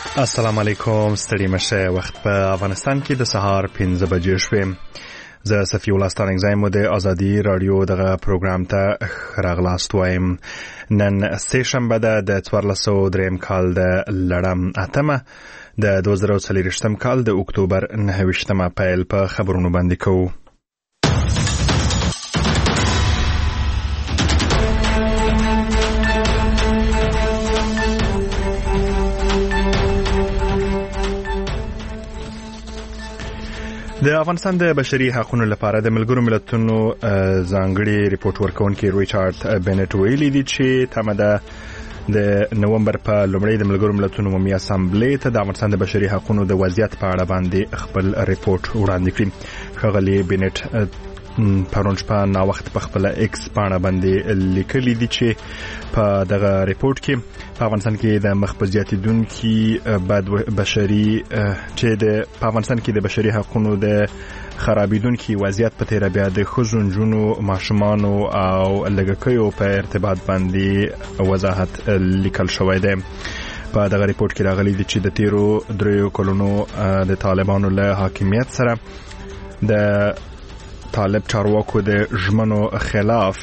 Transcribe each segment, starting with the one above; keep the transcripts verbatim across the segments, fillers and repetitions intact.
السلام علیکم، ستړي مشه. وخت په افغانستان کې د سهار پنځه بجې شوې. زه صفی الله ستانکزی مو د ازادي رادیو دغه پروګرام ته راغلاست وایم. نن سه شنبه ده د څوارلس سوه دریم کال د لړم اتمه د دوه زره څلوېښتم کال د اکتوبر نهه ویشتمه پیل په خبرونو باندې کوو. د افغانستان د بشري حقوقو لپاره د ملګرو ملتونو ځانګړي ریپورت ورکونکي ریچارډ بنټ ویلي دی چې تمه ده د نومبر په لومړۍ د ملګرو ملتونو عمومي اسامبلې ته د افغانستان د بشري حقوقو د وضعیت په اړه باندې خپل ریپورت وړاندې کړي. ښاغلي بنټ پرون شپه نا وخت په خپل ایکس باندې باندې لیکلي دي چې په دغه ریپورت کې په افغانستان کې د مخ په زیاتیدونکي بد بشري چې د په افغانستان کې د بشري حقوقو د خرابیدونکي وضعیت په تیر بیا د ښځو، نجونو، ماشومانو او لږکیو په ارتباط باندې وضاحت لیکل شوی دی. په دغه ریپورت کې راغلي دي چې د تیرو دریو کلونو د طالبانو له حاکمیت سره د طالب چارواکو د ژمنو خلاف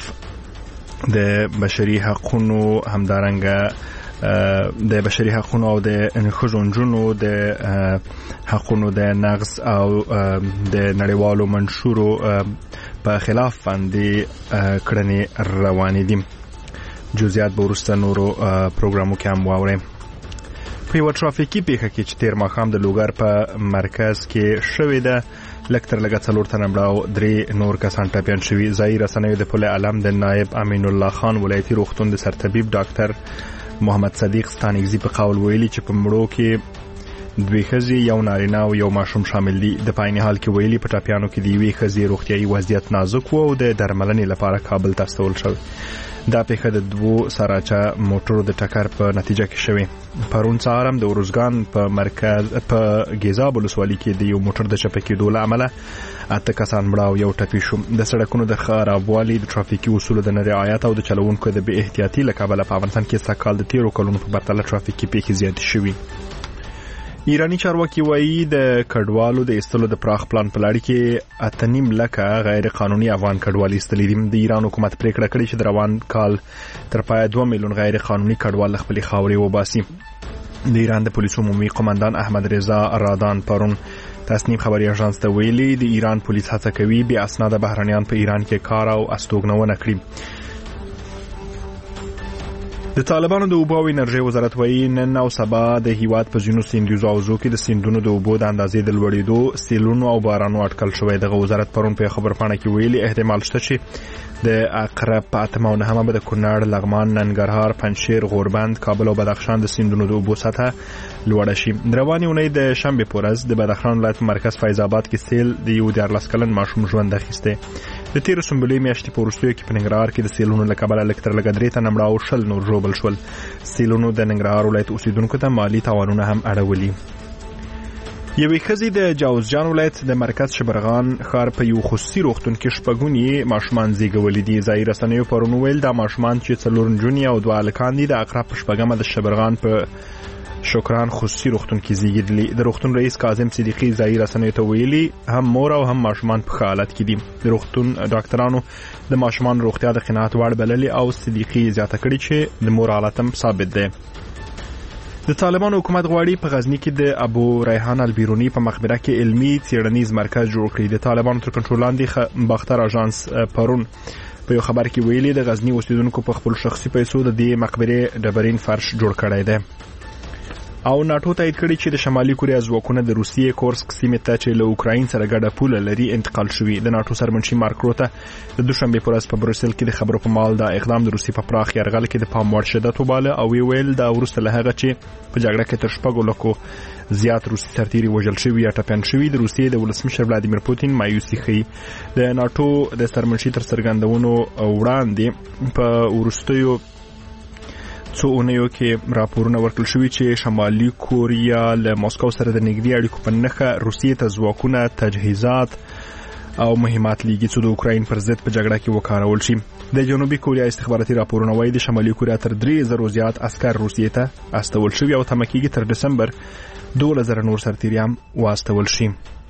د بشري حقوقو همدارنګه د بشري حقوقو او د ښځو نجونو د حقوقو د نقض او د نړیوالو منشورو په خلاف باندې کړنې روانې دي. جزئیات به وروسته نورو پروګرامو کې هم واورئ. په یوه ترافیکي پیښه کې چې تیر ماښام د لوګر په مرکز کې شوې ده، لږ تر لږه څلور تنه مړه او درې نور کسان ټپیان شوي. ځایي رسنیو د پل علم د نایب امین الله خان ولایتي روغتون د سرطبیب ډاکټر محمد صدیق ستانکزي په قول ویلي چې په مړو کې دوی ښځې، یو نارینه او یو ماشوم شامل دي. د په عین حال کې ویلي په ټپیانو کې د یوې ښځې روغتیایي وضعیت نازک و او د درملنې لپاره کابل ته استول شوی. دا پیښه د دوو سراچه موټرو د ټکر په نتیجه کې شوې. پرون سهار هم د ارزګان په مرکز په ګیزاب ولسوالۍ کې د یو موټر د چپه کېدو له امله اته کسان مړه او یو ټپي شو. د سړکونو د خرابوالي، د ترافیکي اصولو د نه رعایت او د چلوونکو د بې احتیاطي له کبله په افغانستان کې سږکال د تیرو کلونو په پرتله ترافیکي پیښې زیاتې شوي. ایرانی چارواکي وایي د کډوالو د ایستلو د پراخ پلان په لړ کې اته نیم لکه غیر قانوني افغان کډوال ایستلي دي. د ایران حکومت پریکړه کړې چې د روان کال تر پایه دوه میلیون غیر قانوني کډوال خپل خاورې وباسي. د ایران د پولیسو عمومي قومندان احمد رضا رادان پرون تصنیم خبري اژانس ته ویلي د ایران پولیس هڅه کوي بې اسناده بهرنیان په ایران کې کار او استوګنونه کړي. د طالبانو د اوبو او انرژي وزارت وایي نن او سبا د هیواد په ځینو سیندیزو حوزو کې د سیندونو د اوبو د اندازې د لوړېدو، سیلونو او بارانو اټکل شوی. دغه وزارت پرون په خبرپاڼه کې ویلي احتمال شته چې د اقرب په اتمه او نهمه به د کونړ، لغمان، ننګرهار، پنجشیر، غوربند، کابل او بدخشان د سیندونو د اوبو سطحه لوړه شي. د روانې اونۍ د شنبې په ورځ د بدخشان ولایت په مرکز فیض آباد کې سیل د یو دیارلس کلن ماشوم ژوند اخیستی. د تیرو سنبلې میاشتې په وروستیو کې په ننګرهار کې د سیلونو له کبله لږ تر لږه درې تنه مړه او شل نور ژوبل شول. سیلونو د ننګرهار ولایت اوسیدونکو ته مالي تاوانونه هم اړولي. یوې ښځې د جوزجان ولایت د مرکز شبرغان ښار په یو خصوصي روغتون کې شپږونی ماشومان زیږولي دي. ځایي رسنیو پرون ویل دا ماشومان چې څلور نجونې او دوه هلکان دي د اقرب په شپږمه د شبرغان په شکران خصوصي روغتون کې زیږیدلي. د روغتون رئیس کاظم صدیقي ځایي رسنیو ته ویلي هم مور او هم ماشومان په ښه حالت کې دي. د روغتون ډاکټرانو د ماشومان روغتیا د قناعت وړ بللې او صدیقي زیاته کړې چې د مور حالت هم ثابت دی. د طالبانو حکومت غواړي په غزنی کې د ابو ریحان البیرونی په مقبره کې علمي څېړنیز مرکز جوړ کړي. د طالبانو تر کنټرول لاندې باختر اژانس پرون په یو خبر کې ویلي د غزنی اوسیدونکو په خپل شخصي پیسو د دې مقبرې ډبرین فرش جوړ کړی دی. او ناتو تایید کړي چې د شمالي کوریا ځواکونه د روسیې کورسک سیمې ته چې له اوکراین سره ګډه پوله لري انتقال شوي. د ناتو سرمنشي مارک روته د دوشنبې په ورځ په بروسل کې د خبرو په مال دا اقدام د روسیې په پراخ یرغل کې د پام وړ شدت وباله او ویل دا وروسته له هغه چې په جګړه کې تر شپږو لکو زیات روسي سرتیري وژل شوي یا ټپیان شوي. د روسیې د ولسمشر ولادیمیر پوتین مایوسي ښيي. د ناتو د سرمنشي تر څرګندونو وړاندې په وروستیو څو اونیو کې راپورونه ورکړل شوي چې شمالي کوریا له ماسکو سره د نږدې اړیکو په نښه روسیې ته ځواکونه، تجهیزات او مهمات لیږي چې د اوکراین پر ضد په جګړه کې وکارول شي. د جنوبي کوریا استخباراتي راپورونه وایي د شمالي کوریا تر درې زره زیات عسكر روسیې ته استول شوي او تمه کېږي تر دسمبر دولس زره نور سرتیریان واستول شي.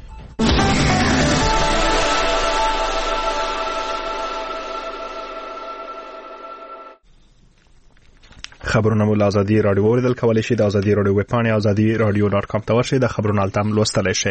خبرونه مو له ازادي رادیو اوریدل کولی شئ. د ازادي رادیو ویب پاڼې ازادي رادیو ډاټ کام ته ورشئ. د خبرونو هلته هم لوستلی شئ.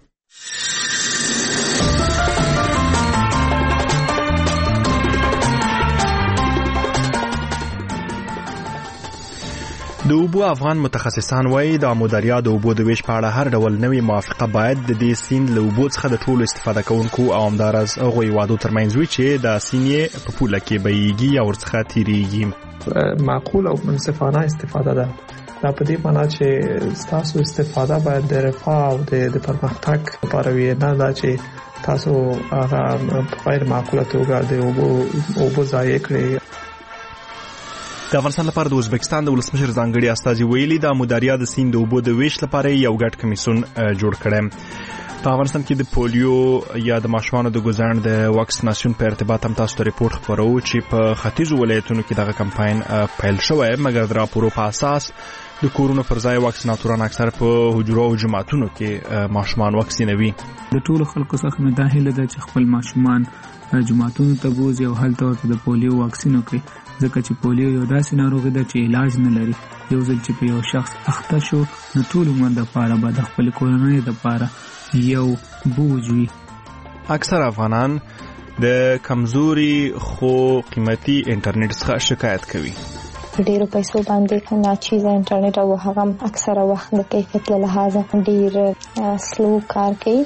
د اوبو افغان متخصصان وایي د آمو دریا د اوبو د ویش په اړه هر ډول نوې موافقه باید د دې سیند له اوبو څخه د ټولو استفاده کوونکو او همداراز هغو هیوادو ترمنځ وي چې د سیند یې په پوله کې بهیږي یا ورڅخه تیریږي. معقول او منصفانه استفاده ده. دا په دې معنی چې تاسو استفاده باید د رفاه او د پرمختګ لپاره وي، نه دا چې تاسو هغه په غیر معقوله توګه د اوبو اوبو ضایع کړئ. د افغانستان لپاره د ازبکستان د ولسمشر ځانګړي استازي ویلي د آمو دریا د سیند د اوبو د ویش لپاره یو ګډ کمیسیون جوړ کړی. په افغانستان کې د پولیو یا د ماشومانو د ګزارن د واکسیناسیون په ارتباط هم تاسو ته ریپورت خبرو چې په ختیځو ولایتونو کې دغه کمپاین پیل شوی، مګر د راپورو په اساس د کورونو پر ځای واکسیناتوران اکثر په حجرو او جماعتونو کې ماشومان واکسینوي. د ټولو خلکو څخه مې دا هیله ده چې خپل ماشومان جماعتونو ته بوځي او هلته ورته د پولیو واکسین وکړي، ځکه چې پولیو یو داسې ناروغي ده چې علاج نه لري. یو ځل چې په یو شخص اخته شو نو ټول عمر دپاره به د خپل کورنۍ دپاره یو بوج وي. اکثر افغانان د کمزوري خو قیمتي انټرنیټ څخه شکایت کوي. ډیرو پیسو باندې ناچیزه انټرنیټ او هغه اکثره وخت د کیفیت له لحاظه ډیر سلو کار کوي.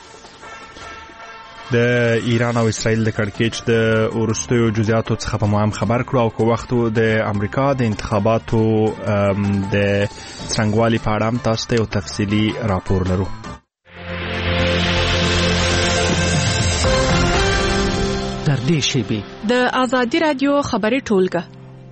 د ایران او اسرائیل د کړکېچ د وروستیو جزئیاتو څخه په مهم خبر کړو او کو وخت د امریکا د انتخاباتو د څرنګوالي په اړه هم تاسو ته یو تفصیلي راپور لرو. در دې شیبې د ازادي رادیو خبري ټولګه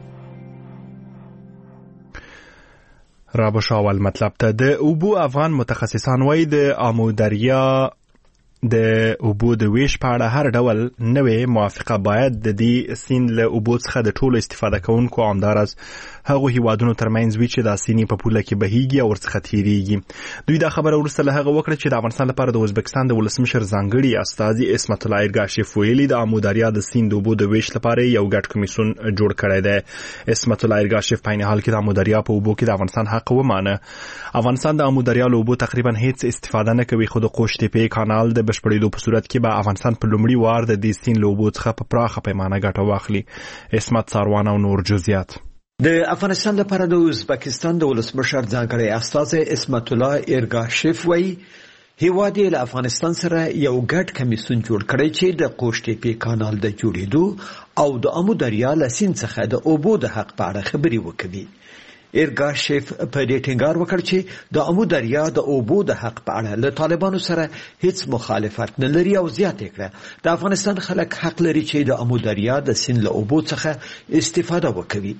رابو شاول مطلب ته د اوبو افغان متخصصان وایي د آمو دریا د اوبو د ویش په اړه هر ډول نوې موافقه باید د دې سیند له اوبو څخه د ټولو استفاده کوونکو او همداراز هغو هیوادونو ترمنځ وي چې دا سیند په پوله کې بهیږي او ورڅخه تیریږي. دوی دا خبره وروسته له هغه وکړه چې د افغانستان لپاره د ازبکستان د ولسمشر ځانګړي استازي اسمت الله ایرګاشیف ویلي د آمو دریا د سیند د اوبو د ویش لپاره یو ګډ کمیسیون جوړ کړی دی. اسمت الله ایرګاشیف په عین حال کې د آمو دریا په اوبو کې د افغانستان حق ومانه. افغانستان د آمو دریا له اوبو تقریبا هیڅ استفاده نه کوي، خو د قوش تپې کانال د بشپړېدو په صورت کې به افغانستان په لومړي وار د دې سیند له اوبو څخه په پراخه پیمانه ګټه واخلي. اسمت ساروان او نور جزئیات. د افغانستان لپاره د ازبکستان د ولسمشر ځانګړي استازي اسمت الله ایرګاشیف وایي هیواد یې له افغانستان سره یو ګډ کمیسیون جوړ کړی چې د قوش تپې کانال د جوړېدو او د آمو دریا له سیند څخه د اوبو د حق په اړه خبرې وکړي. ایرګاشیف په دې ټینګار وکړ چې د آمو دریا د اوبو د حق په اړه له طالبانو سره هیڅ مخالفت نه لري او زیاته کړه د افغانستان خلک حق لري چې د آمو دریا د سیند له اوبو څخه استفاده وکړي.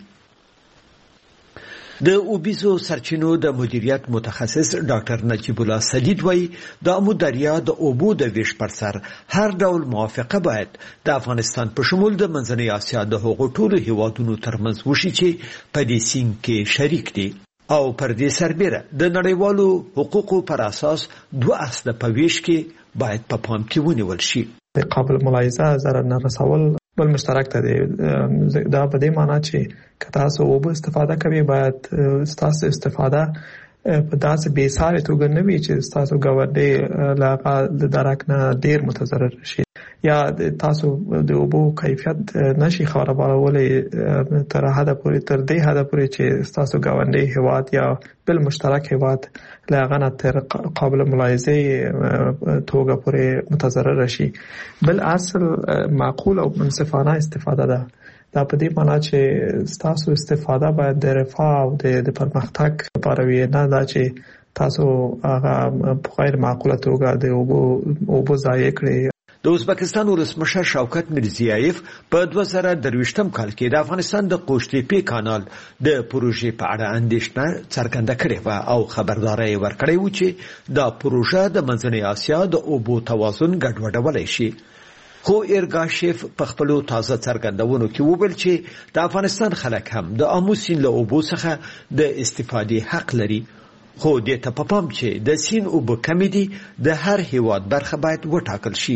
د اوبیزو سرچینو د مدیریت متخصص ډاکټر نجیب الله سدید وایي د آمو دریا د اوبو د ویش پر سر هر ډول موافقه باید د افغانستان په شمول د منځنۍ اسیا د هغو ټولو هیوادونو ترمنځ وشي چې په دې سیند کې شریک دي او پر دې سربیره د نړیوالو حقوقو پر اساس دوه اصله په ویش کې باید په پام کې ونیول شي. قابل ملاحظه ضرر نه رسول بل مشترک ته دی. دا په دې معنی چې که تاسو اوبه استفاده کوئ باید تاسو استفاده په داسې بې ساري توګه نه وي چې تاسو ګاونډي له د درک نه ډیر متضرر شي یا تاسو د اوبو کیفیت نشي خرابولی تر حده پورې تر دې حده پورې چې تاسو ګاونډي هیواد یا بل مشترک هیواد له هغه نه تر قابل ملاحظه توګه پورې متضرر شي. بل اصل معقول او منصفانه استفاده ده. دا په دې معنی چې تاسو استفاده باید د رفاه او د پرمختګ لپاره وي، نه دا چې تاسو هغه په غیر معقوله توګه د اوبو اوبو ضایع کړئ. د ازبکستان ولسمشر شوکت میرزیایف په دوه زره درویشتم کال کې د افغانستان د قوشتېپې کانال د پروژې په اړه اندېښنه څرګنده کړې وه او خبرداری ورکړی و چې دا پروژه د منځنۍ اسیا د اوبو توازن ګډوډولی شي. خو ایرګاشیف په خپلو تازه څرګندونو کې وویل چې د افغانستان خلک هم د آمو سیند له اوبو څخه د استفادې حق لري. خو دې ته په پام چې د سیند اوبه کمې دي، د هر هیواد برخه باید وټاکل شي.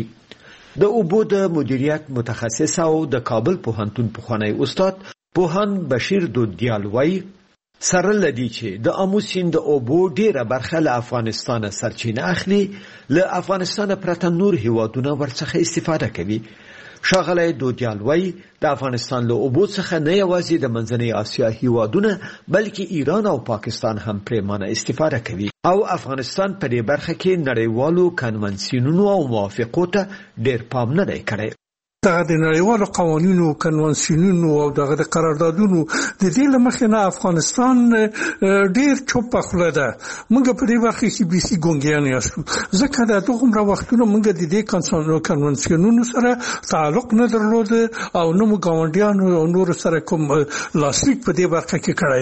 د اوبو د مدیریت متخصص او د کابل پوهنتون پخوانی استاد پوهان بشیر دودیال وایي سره لدی چې د آمو سیند د اوبو ډیره برخه له افغانستان سرچینه اخلي، له افغانستان پرته نور هیوادونه ورڅخه استفاده کوي. ښاغلی دودیال وایي د افغانستان له اوبو څخه نه یوازې د منځنۍ اسیا هیوادونه بلکې ایران او پاکستان هم پرېمانه استفاده کوي او افغانستان په دې برخه کې نړیوالو کنونسیونونو او موافقو ته ډېر پام نه دی کړی. دغه د نړیوالو قوانینو کنونسیونونو او دغه د قراردادونو د دې له مخې نه افغانستان ډېر چوپه خوله ده. موږ په دې برخه کې بیسي ګونګیان یاستو، ځکه د دومره وختونه موږ د دې کنونسیونونو سره تعلق نه درلوده او نه مو ګاونډیانو او نورو سره کوم لاسلیک په دې برخه کې کړی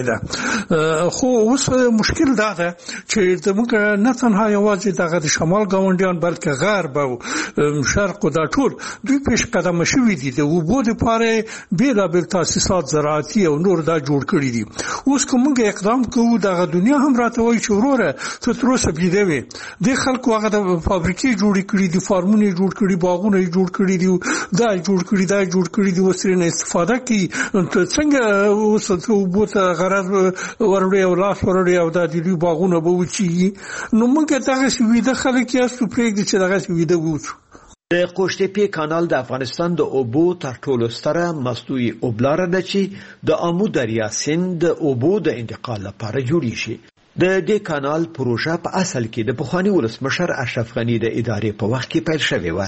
ده. خو اوس مشکل دا ده چې موږ نه تنها یوازې دغه د شمال ګاونډیان بلکې غرب او شرق او دا ټول دوی پیش قدم مشوي دي د اوبو لپاره بیلابیل تاسیسات زراعتي او نور دا جوړ کړي دي. اوس کوم اقدام کوو دغه دنیا هم راته وایي چې وروره ته تر اوسه بېده وې. د خلکو هغه د فابریکې جوړې کړي دي، فارمونه یې جوړ کړي، باغونه یې جوړ کړي دي، دا یې جوړ کړي دا یې جوړ کړي دي، اوس ترې نه استفاده کوي. څنګه اوس اوبو ته غرض وروړي او لاس وروړي او دا د دوی باغونه به وچېږي. نو موږ دغسې ویده خلک یاستو، پرېږدي چې دغسې ویده ووسو. د قوشتېپې کانال د افغانستان د اوبو تر ټولو ستره مصنوعي اوبلاره ده چې د آمو دریا سیند د اوبو د انتقال لپاره جوړیږي. د دې کانال پروژه په اصل کې د پخواني ولسمشر اشرف غني د ادارې په وخت کې پیل شوې وه.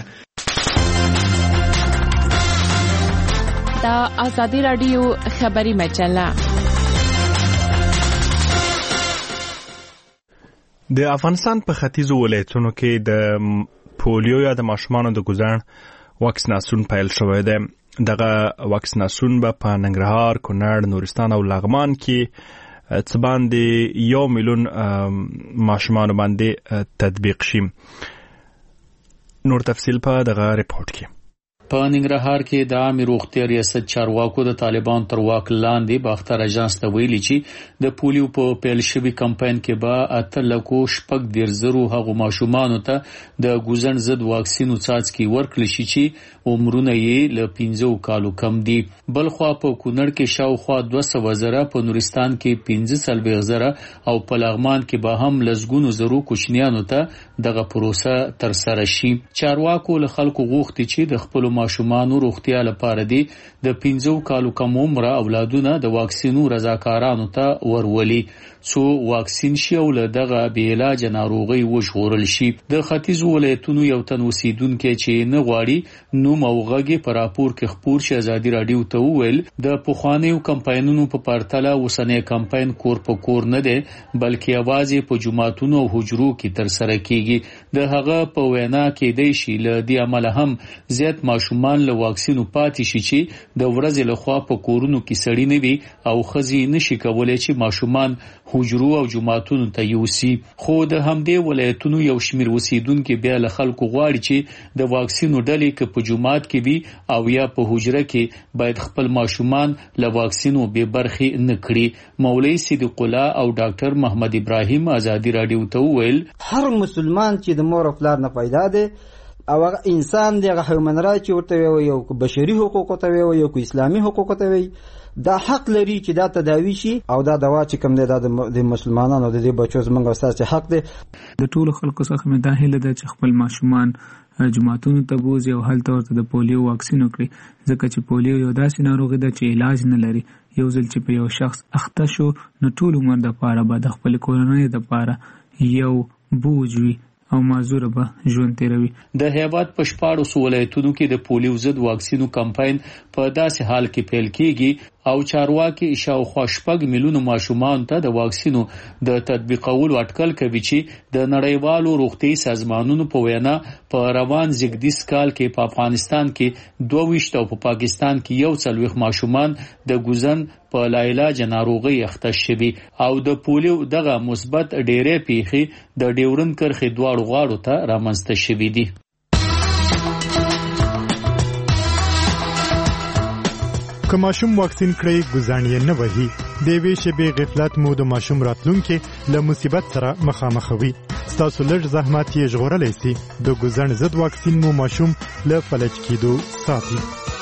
د ازادي رادیو خبري مجله د افغانستان په ختیځو ولایتونو کې د پولیو یا د ماشومانو د ګوزن واکسیناسیون پیل شوی دی. دغه واکسیناسیون به په ننګرهار، کونړ، نورستان او لغمان کې څه باندې یو میلیون ماشومانو باندې تطبیق شي. نور تفصیل په دغه ریپورت کې. په ننګرهار کې د عامه روغتیا ریاست چارواکو د طالبان تر واک لاندې باختر اژانس ته ویلي چې د پولیو په پیل شوي کمپاین کې به اته لکو شپږ دېرش زرو هغو ماشومانو ته د ګوزن ضد واکسین څاڅکي ورکړل شي چې عمرونه یې له پنځو کالو کم دي. بلخوا په کونړ کې شاوخوا دوه سوه زره، په نورستان کې پنځه څلوېښت زره او په لغمان کې به هم لسګونو زرو کوچنیانو ته دغه پروسه ترسره شي. چارواکو له خلکو غوښتي چې د خپلو ماشومانو روغتیا لپاره دي د پنځو کالو کم عمره اولادونه د واکسینو رضاکارانو ته ورولي څو واکسین شي او له دغه بې علاجه ناروغۍ وژغورل شي. د ختیځو ولایتونو یو تن اوسیدونکی چې نه غواړي نوم او غږ یې په راپور کې خپور شي ازادي راډیو ته وویل د پخوانیو کمپاینونو په پرتله اوسنی کمپاین کور په کور نه دی بلکې یوازې په جوماتونو او حجرو کې ترسره کیږي. د هغه په وینا کېدی شي له دې امله هم زیات ماشومان له واکسینو پاتې شي چې د ورځې لخوا په کورونو کې سړی نه وي او ښځې نشي کولی چې ماشومان حجرو او جماعتونو ته یوسي. خو د همدې ولایتونو یو شمیر اوسیدونکي بیا له خلکو غواړي چې د واکسینو ډلې که په جومات کې وي او یا په حجره کې باید خپل ماشومان له واکسینو بې برخې نه کړي. مولوي صدیق الله او ډاکټر محمد ابراهیم ازادي راډیو ته وویل هر مسلمان چې د مور او پلار نه پیدا دی او انسان دی، هغه هیومن رایټ ورته وي، یو بشري حقوق ته وي، یو اسلامي حقوق ته وي، دا حق لري چې دا تداوی شي او دا دوا چې کوم دی دا د مسلمانانو د دې بچو زمونږ اساسي حق دی. د ټولو خلکو څخه مې دا هیله ده چې خپل ماشومان جماعتونو ته بوزي او هلته ورته د پولیو واکسین وکړي، ځکه چې پولیو یو داسې ناروغي ده چې علاج نه لري. یو ځل چې په یو شخص اخته شو نو ټول عمر دپاره به د خپل کورنۍ دپاره یو بوج وي او معذوره به ژوند تیروي. د هیواد په شپاړسو ولایتونو کې د پولیو ضد واکسینو کمپاین په داسې حال کې پیل کیږي او چارواکي شاوخوا شپږ میلیونه ماشومان ته د واکسینو د تطبیقولو اټکل کوي چې د نړیوالو روغتي سازمانونو په وینا په روان زیږدیز کال کې په افغانستان کې دوه ویشت او په پاکستان کې یو څلوېښت ماشومان د ګوزن په لاعلاج ناروغي اخته شوي او د پولیو دغه مثبت ډېرې پیښې د ډیورن کرښې دواړو غاړو ته رامنځته شوي دي. که ماشوم واکسین کړئ ګزاڼ یې نه وهي. د یوې شېبې غفلت مو د ماشوم راتلونکي له مصیبت سره مخامخوي. ستاسو لږ زحمت یې ژغورلی سي. د ګزاڼ ضد واکسین مو ماشوم له فلج کېدو ساتي.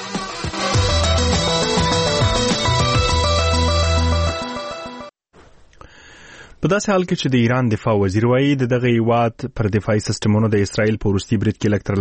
په داسې حال کې چې د ایران دفاع وزیر وایي د دغه هیواد پر دفاعي سیستمونو د اسرائیل په وروستي برید کې لږ تر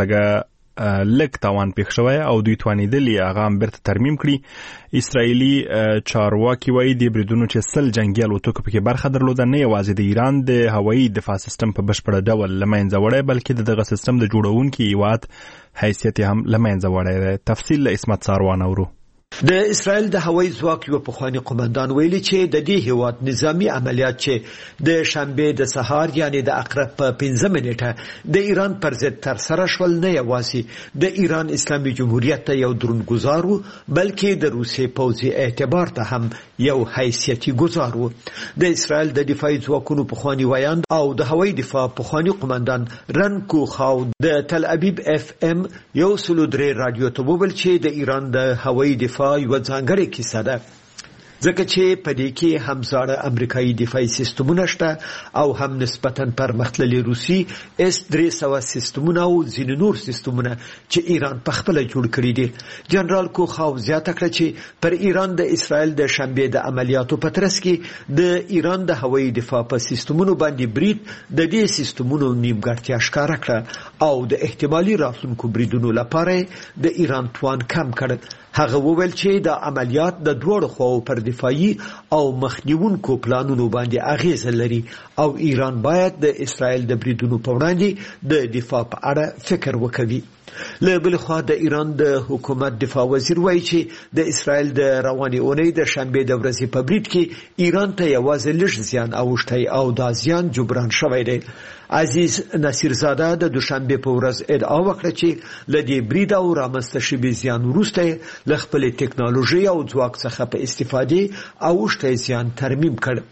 لږه لږ تاوان پېښ شوی او دوی توانېدلي هغه هم بیرته ترمیم کړي. اسرائیلي چارواکي وایي د بریدونو چې سل جنګي الوتکو پکې برخه درلوده نه یوازې د ایران د هوایي دفاع سیستم په بشپړه ډول له منځه وړی بلکې د دغه سیستم د جوړونکي هیواد حیثیت هم له منځه وړی دی. تفصیل له اسمت ساروان اورو. د اسرائیل د هوایي ځواک یو پخوانی قومندان ویلي چې د دې هیواد نظامی عملیات چې د شنبه د سهار یعنی د عقرب په پنځه منټه د ایران پر ضد تر سره شول نه یوازې د ایران اسلامي جمهوریت ته یو درنګزار وو بلکې د روسیې پوځي اعتبار ته هم یو حیثیتي ګزار وو. د اسرائیل د دفاعي ځواکونو پخوانی ویاند او د هوایي دفاع پخوانی قومندان رن کوخاو د تل ابیب اف ام یو سلو درې رادیو ته وویل چې د ایران د هوایي دفاع یو ځانګړې کیسه ده ځکه چې په دې کې هم زاړه امریکایي دفاعي سیستمونه شته او هم نسبتاً پرمختللي روسي اس درې سوه سیستمونه او ځینې نور سیستمونه چې ایران په خپله جوړ کړي دي. جنرال کوخاو زیاته کړه چې پر ایران د اسرائیل د شنبې د عملیاتو په ترڅ کې د ایران د هوایي دفاع په سیستمونو باندې برید د دې سیستمونو نیمګړتیا ښکاره کړه او د احتمالي راتلونکو بریدونو لپاره د ایران توان کم کړ. هغه وویل چې د عملیات د دوړو خواو پر دفاعي او مخنیونکو پلانونو باندې اغیز لري او ایران باید د اسرائیل د بریدونو په وړاندې د دفاع په اړه فکر وکړي. له بل خوا د ایران د حکومت دفاع وزیر وایي چې د اسرائیل د روانې اونۍ د شنبې د ورځې په برید کې ایران ته یوازې لږ زیان اوښتی او دا زیان جبران شوی دی. عزیز نصیرزاده د دوشنبې په ورځ ادعا وکړه چې له دې برید او رامنځته شوي زیان وروسته له خپلې ټکنالوژۍ او ځواک څخه په استفادې اوښتی زیان ترمیم کړ.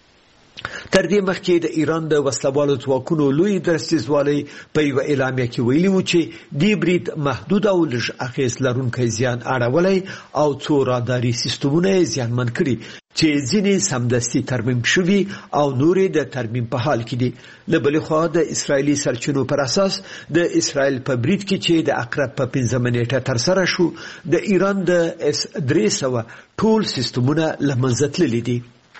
تر دې مخکې د ایران د وسلوالو ځواکونو لوی درستیزوالی په یو اعلامیه کې ویلي و چې دې برید محدود او لږ اغیز لرونکی زیان اړولی او څو راداري سیستمونه یې زیانمن کړي چې ځینې سمدستي ترمیم شوي او نورې د ترمیم په حال کې دي. له بلې خوا د اسرائیلي سرچینو پر اساس د اسرائیل په برید کې چې د عقرب په پنځمه نیټه ترسره شو د ایران د اس درې سوه ټول سیستمونه له منځه تللي دي.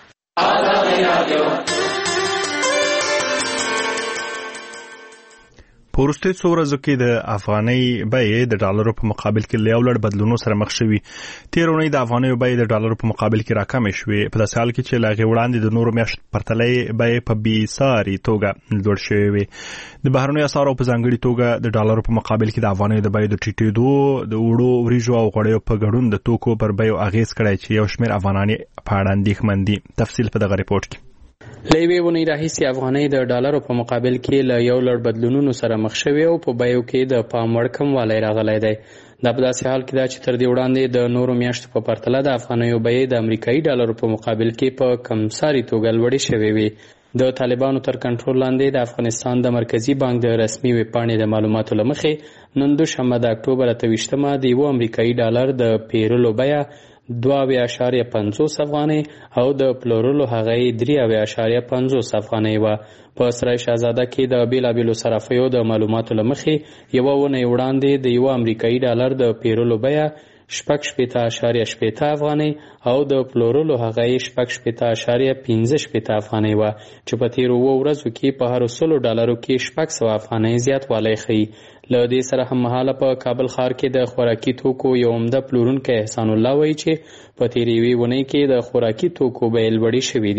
په وروستیو څو ورځو کې د افغانۍ بیې د ډالرو په مقابل کې له یو لړ بدلونونو سره مخ شوي. تېره اونۍ د افغانیو بیې د ډالرو په مقابل کې راکمې شوې په داسې حال کې چې له هغې وړاندې د نورو میاشتو پرتله بیې په بېساري توګه لوړ شوې وې. د بهرنیو اسعارو په ځانګړي توګه د ډالرو په مقابل کې د افغانیو د بیې د ټیټېدو د وړو وریجو او غوړیو په ګډون د توکو پر بیو اغېز کړی چې یو شمېر افغانان په اړه اندېښمن دي. تفصیل په دغه ریپورټ کې. له یوې اونۍ راهیسې افغانۍ د ډالرو په مقابل کې له یو لړ بدلونونو سره مخ شوې او په بیو کې د پام وړ کموالی راغلی دی. دا په داسې حال کې ده چې تر دې وړاندې د نورو میاشتو په پرتله د افغانیو بیې د امریکایي ډالرو په مقابل کې په کمساري توګه لوړې شوې وې. د طالبانو تر کنټرول لاندې د افغانستان د مرکزي بانک د رسمي ویبپاڼې د معلوماتو له مخې نن دوشنبه د اکتوبر اته ویشتمه د یوه امریکایي ډالر د پیرلو بیه دوه اویا اعشاریه پنځوس افغانۍ او د پلورلو هغه یې درې اویا اعشاریه پنځوس افغانۍ وه. په سرای شهزاده کې د بېلابېلو صرافیو د معلوماتو له مخې یوه اونۍ وړاندې د یوه امریکایي ډالر د پیرلو بیه شپږ شپېته اعشاریه شپېته افغانۍ او د پلورلو هغه یې شپږ شپېته اعشاریه پنځه شپېته افغانۍ وه چې په تېرو اووه ورځو کې په هرو سلو ډالرو کې شپږ سوه افغانۍ زیاتوالی ښیي. له دې سره هممهاله په کابل ښار کې د خوراکي توکو یو عمده پلورونکی احسان الله وایي چې په تېرې یوې اونۍ کې د خوراکي توکو بیې لوړې شوې دي.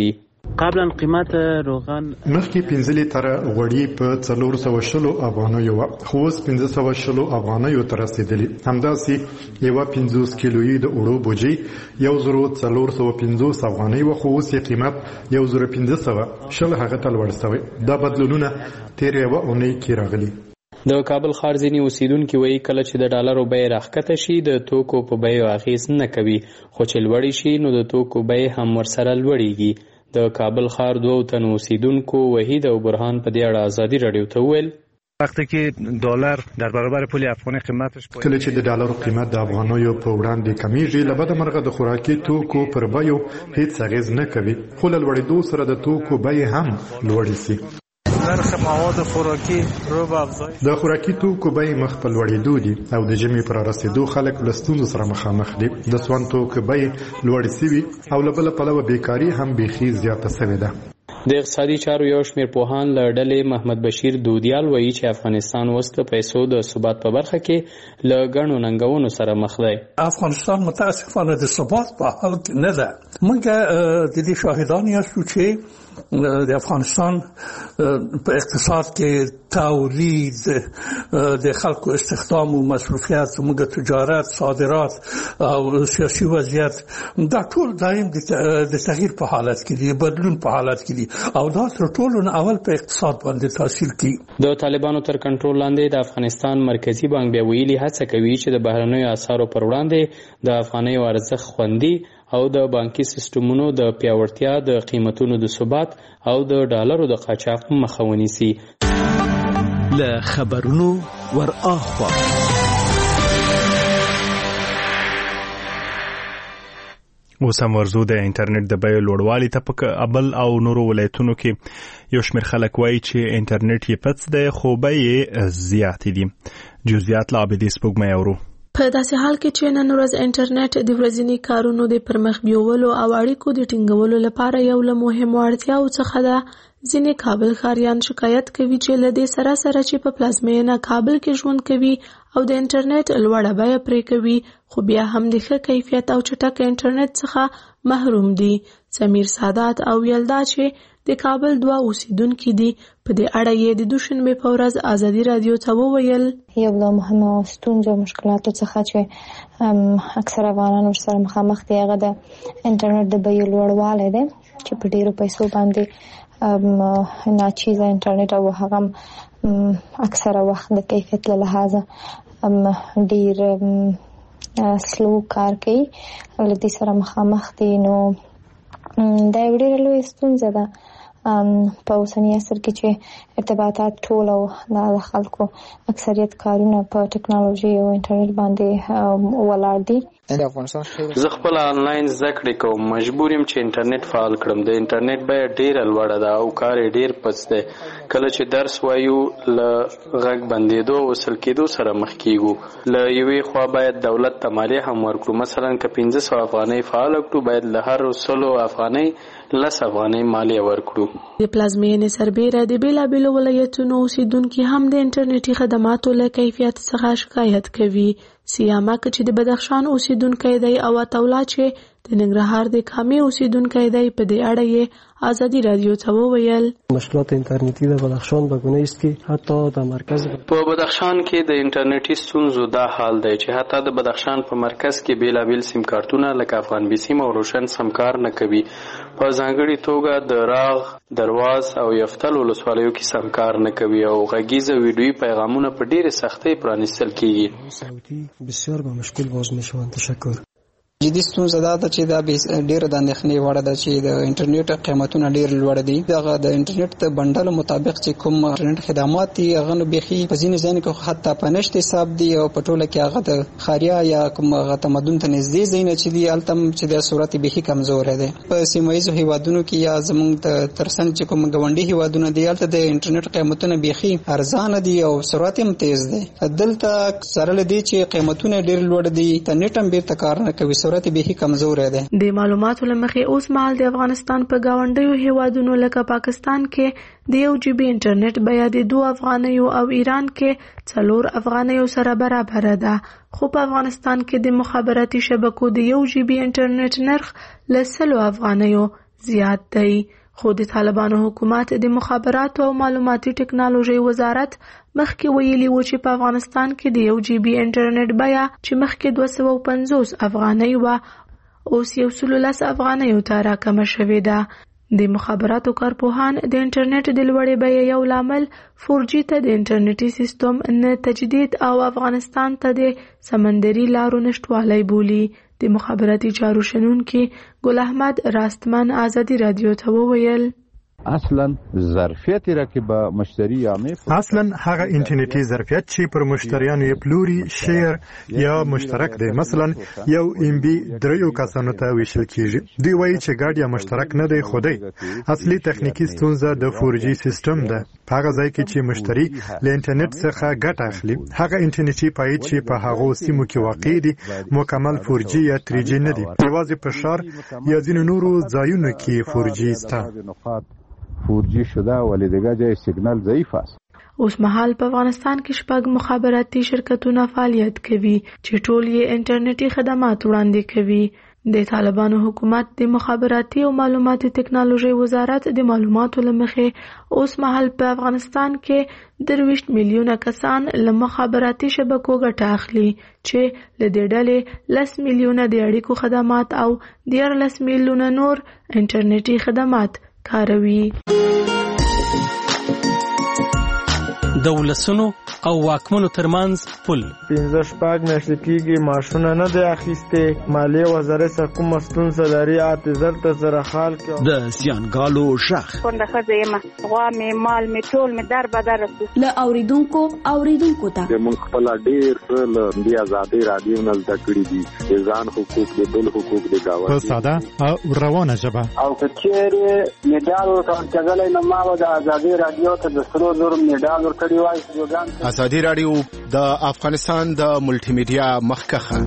قبلا قیمت روغن مخکې پنځه لیتره غوړي په څلور سوه شلو افغانیو وه، خو اوس پنځه سوه شلو افغانیو ته رسېدلي. همداسې یوه پنځوس کیلویي د اوړو بوجۍ یو زرو څلور سوه پنځوس افغانۍ وه، خو اوس یې قیمت یو زرو پنځه سوه شل هغه ته لوړ شوی. دا بدلونونه تېره یوه اونۍ کې راغلي. د کابل ښار ځینې اوسیدونکي وایي کله چې د ډالرو بیې راښکته شي د توکو په بیو اغېز نه کوي، خو چې لوړې شي نو د توکو بیې هم ورسره لوړېږي. د کابل ښار دوو تنو اوسیدونکو وحید او برهان په دې اړه ازادي راډیو ته وویل وقتی که دلار در برابر پول افغاني قیمتش کله چې د ډالرو قیمت د افغانیو په وړاندې کمیږي، له بده مرغه د خوراکي توکو پر بیو هیڅ اغېز نه کوي، خو له لوړېدو سره د توکو بیې هم لوړې شي. نرخ مواد خوراکي رو به افزایش د خوراکي توکو بیې مخ په لوړېدو دي او د ژمي پر رسېدو خلک له ستونزو سره مخامخ دي. د سون توکو بیې لوړې شوي او له بله پلوه بیکاري هم بیخي زیاته شوې ده. د اقتصادي چارو یو شمېر پوهان له ډلې محمد بشیر دودیال وایي چې افغانستان اوس د پیسو د ثبات په برخه کې له ګڼو ننګونو سره مخ دی. افغانستان متاسفانه د ثبات په حال کې نه ده. موږ د دې شاهدان یاستو چې د افغانستان په اقتصاد کې تولید، د خلکو استخدام او مصرفیات، موږ تجارت، صادرات او سیاسي وضعیت دا ټول دایم د تغییر په حالت کې دي، بدلون په حالت کې دي او دا تر ټولو اول په اقتصاد باندې تاثیر کوي. د طالبانو تر کنټرول لاندې د افغانستان مرکزی بانک بیا ویلي هڅه کوي چې د بهرنیو اسعارو پر وړاندې د افغانیو ارزښت خوندي او د بانکي سیستمونو د پیاوړتیا، د قیمتونو د ثبات او د ډالرو د قاچاق مخه ونیسي. له خبرونو ور اخوا اوس هم ورزو د انټرنیټ د بیو لوړوالي ته په کابل او نورو ولایتونو کې یو شمېر خلک وایي چې انټرنیټ یې پڅ دی خو بیې زیاتې دي. جزئیات له عابدې سپوږمۍ اورو. په داسې حال کې چې نن ورځ انټرنیټ د ورځني کارونو د پرمخ بیولو او اړیکو د ټینګولو لپاره یو له مهمو اړتیاو څخه ده، ځینې کابل ښاریان شکایت کوي چې له دې سره سره چې په پلازمینه کابل کې ژوند کوي او د انټرنیټ لوړه بیه پرې کوي، خو بیا هم د ښه کیفیت او چټک انټرنیټ څخه محروم دي. سمیر سادات او یلدا چې د کابل دوه اوسیدونکي دي، په دې اړه یې د دوشنبه په ورځ ازادي رادیو ته وویل یو له مهمو ستونزو او مشکلاتو څخه چې اکثر افغانان ورسره مخامخ دي هغه د انټرنیټ د بیې لوړوالی دی چې په ډیرو پیسو باندې ناچیزه انټرنیټ او هغه اکثره وخت د کیفیت له لحاظه ډیر سلو کار کوي. له دې سره مخامخ دي نو دا یو ډېره لویه ستونزه ده په اوسني عصر کې چې ارتباطات ټول او د خلکو اکثریت کارونه په ټکنالوژي او انټرنیټ باندې ولاړ دي. زه خپل آنلاین زده کړې کوم، مجبور یم چې انټرنیټ فعال کړم. د انټرنیټ بیه ډیره لوړه ده او کار یې ډیر پڅ دی. کله چې درس وایو له غږ بندېدو او وصل کېدو سره مخ کیږو. له یوې خوا باید دولت ته مالیه هم ورکړو، مثلا که پنځه سوه افغانۍ فعال کړو باید له هر سلو افغانۍ لس افغانۍ مالیه ورکړو. د پلازمینې سربیره د بیلابیلو ولایتونو اوسیدونکي هم د انټرنیټي خدماتو له کیفیت څخه شکایت کوي. سیاما چې د بدخشان اوسیدونکی دی او عطاالله چې د ننګرهار د کامې اوسیدونکی دی، په دې اړه یې ازادي رادیو ته وویل مشکلات انټرنیټي د بدخشان په ګونه است کې حتی د مرکز په بدخشان کې د انټرنیټي ستونزو دا حال دی چې حتی د بدخشان په مرکز کې بیلابیل سیم کارتونه لکه افغان بي سیم او روشن سم کار نه کوي. په ځانګړي توګه د راغ، درواز او یفتل ولسوالیو کې سم کار نه کوي او غږیزه ویډیویي پیغامونه په ډېرې سختۍ پرانیستل کیږي. بسیار به مشکل باز میشوند. تشکر. جدي ستونزه دا ده چې دا ډېره د اندېښنې وړ ده چې د انټرنیټ قیمتونه ډېر لوړ دي. دغه د انټرنیټ د بنډل مطابق چې کوم انټرنیټ خدمات دي هغه نو بیخي په ځینې ځایونو کې حتی په نشت حساب دي او په ټوله کې هغه د خاریا یا کوم هغه تمدن ته نږدې ځایونه چې دي هلته چې د صورت بیخي کمزوری دی. په سیمه ییزو هیوادونو کې یا زموږ تر څنګ چې کوم ګاونډي هیوادونه دي هلته د انټرنیټ قیمتونه بیخي ارزانه دي او سرعت هم تیز دی. دلته سره له دې چې قیمتونه ډېر لوړ دي، انټرنیټ هم بیرته کار نه کوي، سرعت بیخي کمزوری دی. د معلوماتو له مخې اوس مهال د افغانستان په ګاونډیو هیوادونو لکه پاکستان کې د یو جی بي انټرنیټ بیه د دوه افغانیو او ایران کې څلور افغانیو سره برابر ده، خو په افغانستان کې د مخابراتي شبکو د یو جی بي انټرنیټ نرخ له سلو افغانیو زیات دی. خو د طالبانو حکومت د مخابراتو او معلوماتي ټکنالوژي وزارت مخکې ویلي و چې په افغانستان کې د یو جی بي انټرنیټ بیه چې مخکې دوه سوه پنځوس افغانۍ وه اوس یو سل لس افغانیو ته راکمه شوې ده د مخابراتو کارپوهان د انټرنیټ د لوړې بیې یو لامل فور جي ته د انټرنیټي سیستم نه تجدید او افغانستان ته د سمندري لارو نشټوالی بولي. د مخابراتي چارو شنونکي ګل احمد راستمن آزادي رادیو ته وویل اصلا ظرفیت را که به مشتری عامه اصلا هغه انټرنیټي ظرفیت چې پر مشتریانو یې پلوري شیر یا مشترک دی. مثلا یو ام بي دریو کسانو ته ویشل کیږي. دوی وایي چې ګډ یا مشترک نه دی خو دی. اصلي تخنیکی ستونزه د فور جي سیستم ده. هغه ځای کې چې مشتری له انټرنیټ څخه ګټه اخلي هغه انټرنیټي پایډ چې په هغو سیمو کې واقع دي مکمل فور جي یا تری جي نه دي. یوازې په ښار یا ځینو نورو ځایونو کې فور جي شته. فور جی شده ولی دیگه جای سیگنال ضعیف است. اوس مهال په افغانستان کې شپږ مخابراتي شرکتونه فعالیت کوي چې ټول یې انټرنیټي خدمات وړاندې کوي. د طالبانو حکومت د مخابراتي او معلوماتي ټکنالوژي وزارت د معلوماتو لمخې اوس مهال په افغانستان کې درویشت میلیونه کسان له مخابراتي شبکو ګټه اخلي چې له دې ډلې لس میلیونه د اړیکو خدمات او دیارلس میلیونه نور انټرنیټي خدمات کاروي. د ولسونو او واکمنو ترمنځ پل پنځه شپږ میاشتې کېږي معاشونه نه دی اخیستې. مالیې وزارت کومه ستونزه لري اته زر ته زره خال کې د زیانګالو غږ کونډه ښځه یم غوا مې مال مې ټول مې در بدر رسو له اوریدونکو اوریدونکو ته موږ خپل ډېر څه له دې ازادۍ رادیو نه زده کړي دي. د ځان حقوق د بل حقوق د ګاونډي په ساده او روانه ژبه او که چیرې میډال ورکړلی نو ما به د ازادۍ رادیو ته د سرو زرو میډال ورکړی وای. ازادي رادیو د افغانستان د ملټي میډیا مخکخه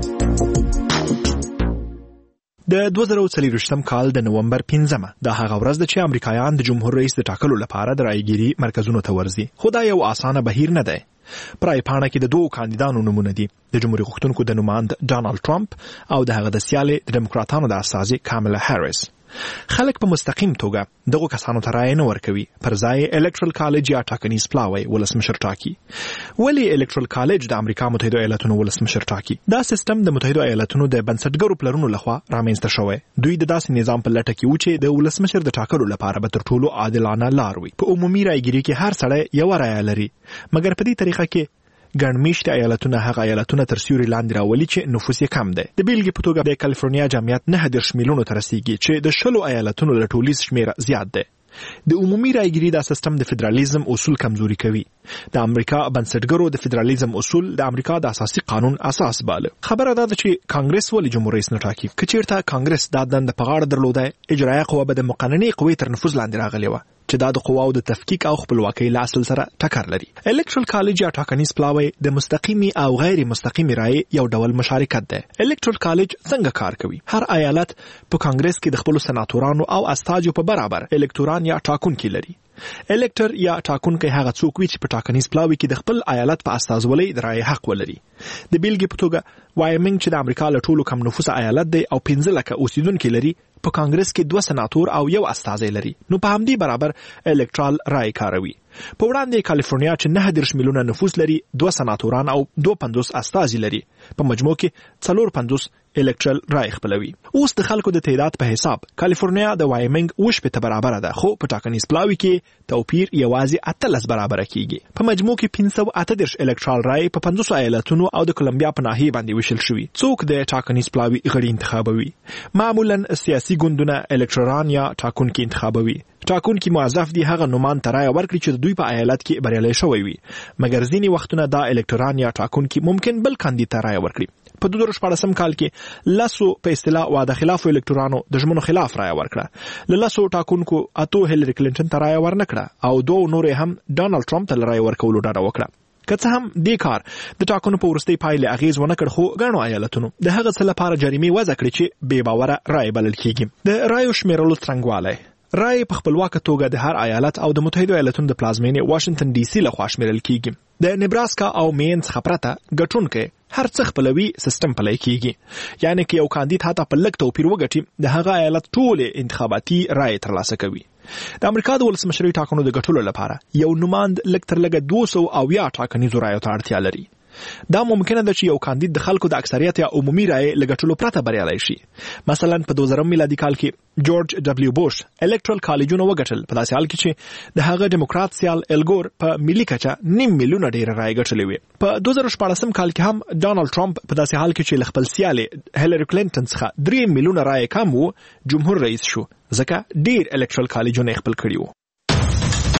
د دوه زره څلوېښتم کال د نومبر پنځمه د هغه ورځ ده چې امریکایان د جمهور رئیس د ټاکلو لپاره د رایګيري مرکزونو ته ورځي. خو دا یو اسانه بهیر نه دی. پرای پاڼه کې د دوه کاندیدانو نمونه دي. د جمهوریت غوښتونکو د نوماند ډانلډ ټرمپ او د هغه د سیالي د دیموکراتانو د استازي کاملا هاریس. خلک په مستقیم توګه دغه کسانو ته رایه نه ورکوي. پر ځای الکټرل کالج یا ټاکنیز پلاوی ولسمشر ټاکي. ولی الکټرل کالج د امریکا متحده ایالاتونو ولسمشر ټاکي؟ دا سیستم د متحده ایالاتونو د بنسټګرو پلرونو لخوا رامنځته شوی. دوی د داسې نظام په لټه کې و چې د ولسمشر د ټاکلو لپاره به تر ټولو عادلانه لار وي. په عمومي رایګيري کې هر سړی یو رایه لري، مګر په دې طریقه کې ګڼ میشته ایالتونه هغه ایالتونه تر سیوري لاندې راولي چې نفوس یې کم دی. د بیلګې په توګه د کالیفورنیا جمعیت نهه دېرش میلیونو ته رسیږي چې د شلو ایالتونو له ټولیز شمېره زیات دی. د عمومي رایګيري دا سیستم د فدرالیزم اصول کمزوري کوي. د امریکا بنسټګرو د فدرالیزم اصول د امریکا د اساسي قانون اساس باله. خبره دا ده چې کانګرس ولې جمهور رئیس نه ټاکي؟ که چیرته کانګرس دا دنده په غاړه درلودای، اجرایه قوه به د مقننې قوې تر نفوذ لاندې راغلی وه چې دا د قواو د تفکیک او خپلواکۍ له اصل سره ټکر لري. الکټرل کالج یا ټاکنیز پلاوی د مستقیمي او غیر مستقیمي رایې یو ډول مشارکت ده. الکټرل کالج څنګه کار کوي؟ هر ایالت په کانګرس کې د خپل سناتورانو او استاجو په برابر الکتوران یا ټاکونکي لري. الکټر یا ټاکونکی هغه څوک وي چې په ټاکنیز پلاوی کې د خپل ایالت په استازولۍ د رایې حق ولري. د بیلګې په توګه وایمنګ چې د امریکا له ټولو کم نفوس ایالت دی او پنځه لکه اوسیدونکي لري، په کانګرس کې دوه سناتور او یو استازی لري. نو په همدې برابر الکټرال رای کاروي. په وړاندې کالیفورنیا چې نهه دېرش میلیونه نفوس لري، دوه سناتوران او دوه پنځوس استازي لري. په مجموع کې څلور پنځوس الکټرال رای خپلوي. اوس د خلکو د تعداد په حساب کالیفورنیا د وایمنګ اوه شپېته برابره ده، خو په ټاکنیز پلاوي کې توپیر یوازې اتلس برابره کیږي. په مجموع کې پنځه سوه اته دېرش الکټرال رای په پنځوس ایالتونو او د کولمبیا په ناحیه باندې ویشل شوي. څوک د ټاکنیز پلاوي غړي انتخابوي؟ معمولا سیاسي ګوندونه الکټران یا ټاکونکي انتخابوي. ټاکونکي موظف دي هغه نومان ته رایه ورکړي چې د دوی په ایالت کې بریالی شوی وي، مګر ځینې وختونه دا الکټران یا ټاکونکي ممکن بل کاندید ته رایه ورکړي. په دوه زره شپاړسم کال کې لسو په اصطلاح واده خلافو الکټورانو د ژمنو خلاف رایه ورکړه. له لسو ټاکونکو اتو هیلری کلینټن ته رایه ورنکړه او دوه نورې هم ډانلډ ټرمپ ته رایه ورکولو ډاډه وکړه. که څه هم دې کار د ټاکنو په وروستۍ پایلې اغیز ونه کړ، خو ګڼو ایالتونو د هغه څه لپاره جریمې وضع کړې چې بې باوره رایې بلل کیږي. د رایو شمیرلو څرنګوالی رای په خپلواکه توګه د هر ایالت او د متحده ایالتونو د پلازمینې واشنگټن ډي سي لخوا شمیرل کیږي. د نیبراسکا او مین څخه پرته ګټونکی هر څه خپلوي سیستم پلی کیږي. یعنی که یو کاندید حتی په لږ توپیر وګټي، د هغه ایالت ټولې انتخاباتي رای ترلاسه کوي. د امریکا د ولسمشرۍ ټاکنو د ګټلو لپاره یو نوماند لږ تر لږه دوه سوه اویا ټاکنیزو رایو ته اړتیا لري. دا ممکنه ده چې یو کاندید د خلکو د اکثریت یا عمومي رای لګټلو پرته بریالی شي. مثلا په دوه زره میلادي کال کې جورج ډبلیو بوش الکټرل کالجونه وګټل، په داسې حال کې چې د هغه دیموکرات سیال الګور په ملي کچه نیم میلیونه ډیر رای ګټلې وي. په دوه زره شپاړسم کال کې هم ډانلډ ټرمپ په داسې حال کې چې خپل سیال هیلری کلینټن څخه درې میلیونه رای کم وو جمهور رئیس شو، ځکه ډیر الکټرل کالجونه خپل کړي وو.